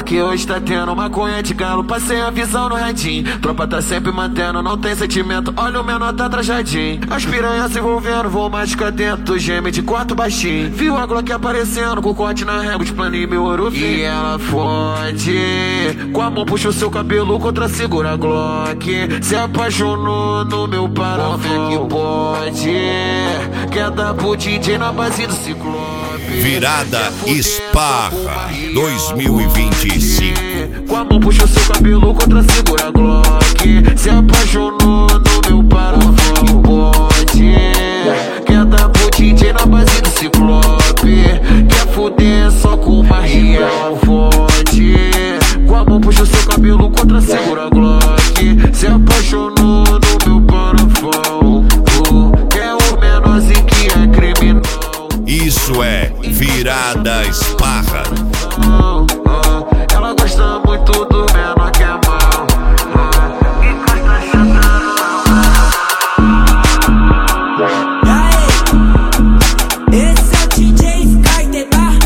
Boato que hoje tá tendo maconha de galo, passei a visão no radinho. Tropa tá sempre mantendo, não tem sentimento, olha o menor tá trajadinho. As piranhas se envolvendo, vou machucar dentro, geme de quarto baixinho. Viu a Glock aparecendo, com corte na régua, de planinho meu ouro. E ela fode, com a mão puxa o seu cabelo contra segura a Glock. Se apaixonou no meu parafal, que pode. Quer dar pro DJ na base do Ciclope. Virada Esparra 2025. Com a mão puxa o seu cabelo contra segura a Glock. Se apaixonou no meu parafal, que pode. Quer dar pro DJ na base do Ciclope. Quer fuder só com uma real, fode. Com a mão puxa o seu cabelo contra segura a Glock. Se apaixonou no meu parafal. Quer o menorzinho que é criminal. Isso é Virada Esparra. Ela gosta muito do menor que é mal. Encosta E aí, esse é o DJ Sky,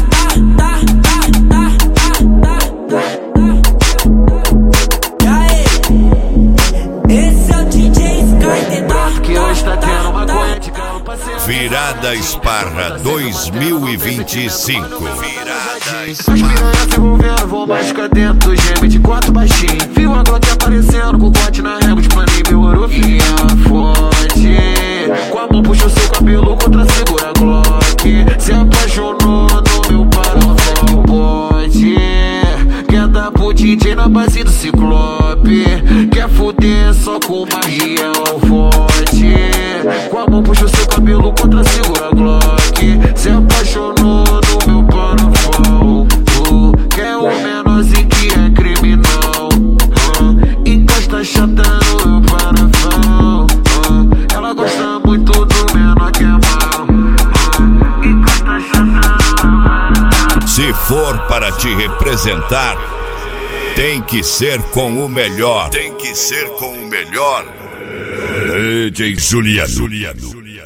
E aí, esse é o DJ Sky, que hoje tá tendo maconha de galo, passeio. Virada Esparra 2025. As piranhas se envolvendo, vou machucar dentro, geme de quarto baixinho. Viu a Glock aparecendo, com corte na régua, de planinho meu ouro. E ela fode, com a mão puxa o seu cabelo contra segura a Glock. Se apaixonou no meu parafal, pode. Quer dar pro DJ na base do Ciclope. Quer fuder só com uma real, fode. Com a mão puxa o seu cabelo contra segura a Glock. Se apaixonou no meu parafal. Quer o menorzinho que é criminal. Encosta chata no meu parafal. Ela gosta muito do menor que é mal. Encosta chata no meu parafal. Se for para te representar, tem que ser com o melhor. Tem que ser com o melhor. DJ Juliano.